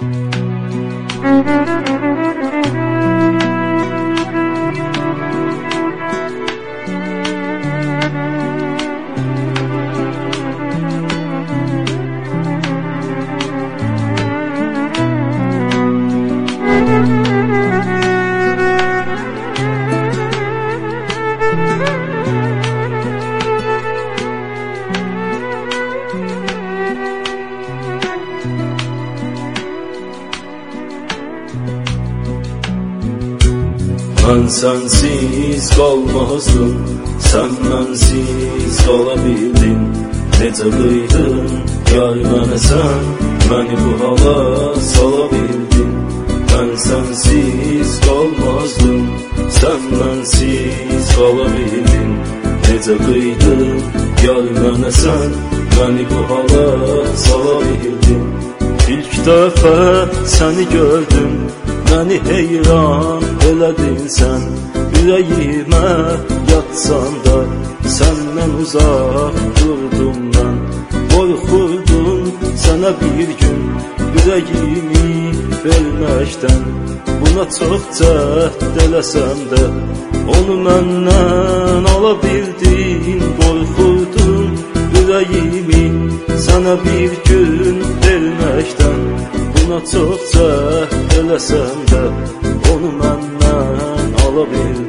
Ben sensiz kalmazdım, sen bensiz kalabildin. Necə qıydın yar mənə sən, məni bu hala salabildin. Ben sensiz kalmazdım, sen bensiz kalabildin. Necə qıydın yar mənə sən, məni bu hala salabildin. İlk dəfə səni gördüm, məni heyran elədin sən. Ürəyimə yatsan da səndən uzaq durdum mən. Qorxurdum sənə bir gün ürəyimi verməkdən. Buna çox cəhd eləsəm də onu məndən ala bildin. Qorxurdum ürəyimi sənə bir gün verməkdən. Buna çox cəhd eləsəm də onu məndən ala bildim.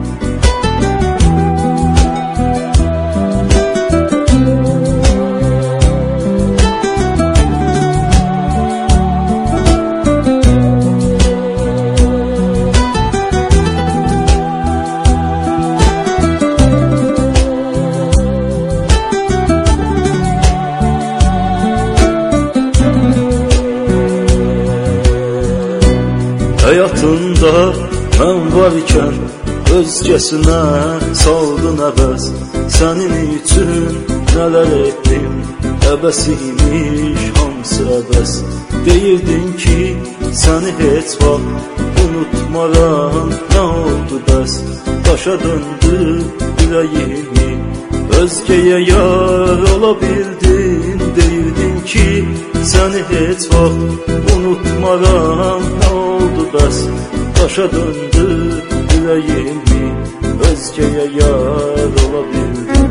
Həyatında mən varkən özgəsinə saldın əbəs. Sənin üçün nələr etdim, əbəs imiş hamısı əbəs. Deyirdin ki səni heç vaxt unutmaram, nə oldu bəs? Daşa döndü ürəyimi, özgəyə yar ola bildin. Deyirdin ki səni heç vaxt unutmaram, nə oldu bəs? Daşa döndü ürəyimi, özgəyə yar ola bildim.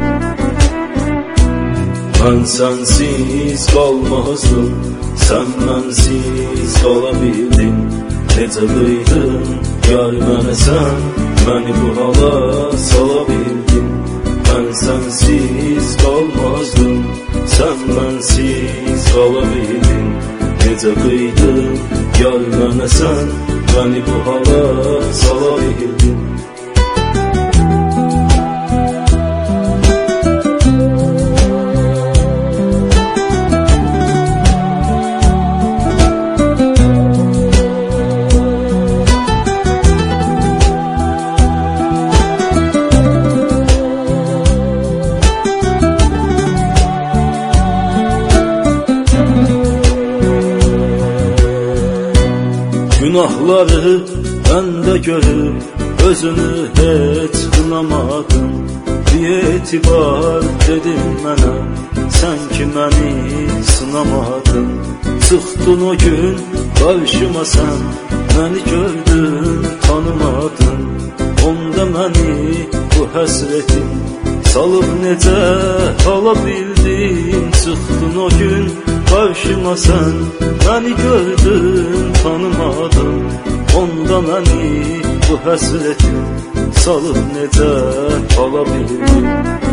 Mən sənsiz qalmazdım, sən mənsiz qala bildin. Necə qıydın yar mənə sən, məni bu hala sala bildin. Mən sənsiz qalmazdım, sən mənsiz qala bildin. Necə qıydın yar mənə sən, məni bu hala sala bildin. Günahları məndə görüb özünü heç qınamadın. Bir etibar dedin mənə, sən ki məni sınamadın. Çıxdın o gün qarşıma sən, məni gördün tanımadın. Onda məni bu həsretin salıb necə ala bildin. Çıxdın o gün qarşıma sən, məni gördün tanımadın. Onda məni bu həsretin salıb necə ala bildin.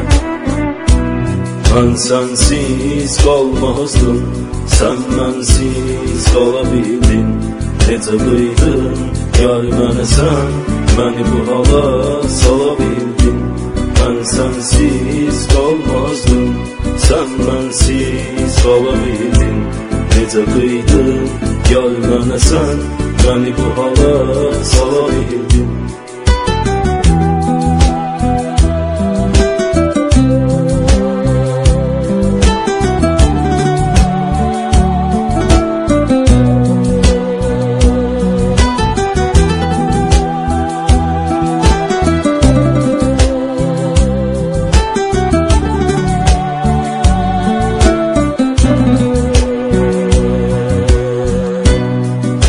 Mən sənsiz qalmazdım, sən mənsiz qala bildin. Necə qıydın yar mənə sən, məni bu hala sala bildin. Mən sənsiz qalmazdım, sən mənsiz qala bildin. Necə qıydın yar mənə sən, məni bu hala sala bildin.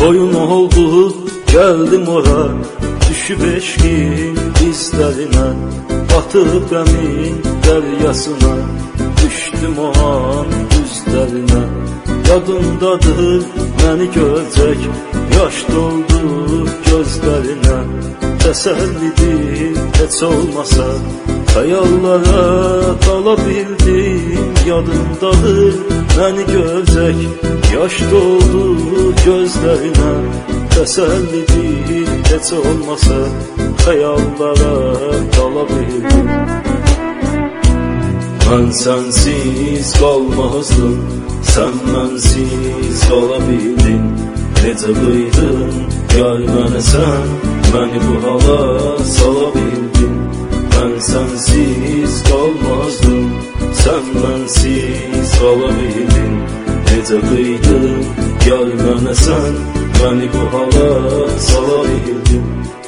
Oyun oldu, gəldim ora, düşüb eşqin izlərinə, batıb qəmin dəryasına, düşdüm o an üzlərinə. Yadındadır məni görəcək, yaş doldu gözlərinə. Təsəllidir heç olmasa, xəyallara dala bildim. Yadındadır məni görəcək, yaş doldu gözlərinə. Təsəllidir heç olmasa, xəyallara dala bildim. Mən sənsiz qalmazdım, sən mənsiz qala bildin. Necə qıydın yar mənə sən, məni bu hala sala bildin. Mən sənsiz qalmazdım, sən mənsiz qala bildin. Necə qıydın yar mənə sən, məni bu hala sala bildin.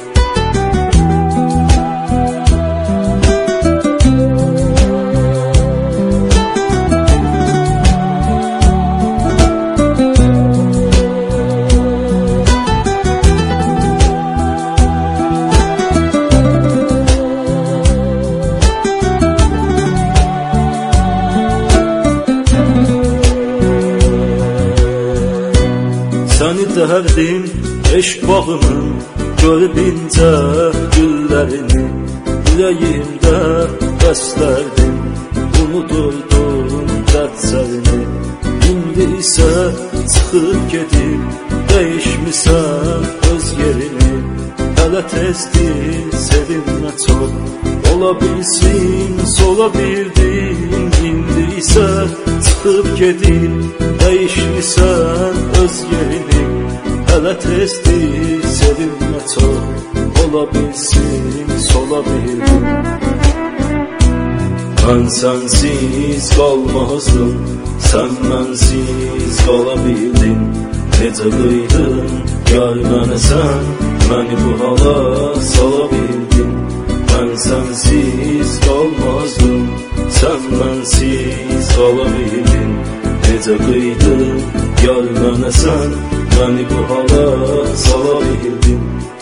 Səni dərdim eşq bağının, görüb incə güllərini. Ürəyimdə bəslərdim, unudurdum dərdlərini. İndi isə çıxıb gedib, dəyişmisən öz yerini. Hələ tezdir sevinmə çox, ola bilsin sola bildim. İndi isə çıxıb gedib, dəyişmisən öz yerini. Hələ tezdir sevinmə çox, ola bilsin sola bildim. Mən sənsiz qalmazdım, sən mənsiz qala bildin. Necə qıydın yar mənə sən, məni bu hala sala bildin. Mən sənsiz qalmazdım, sən mənsiz qala bildin. Necə qıydın yar mənə sən, məni bu hala sala bildin.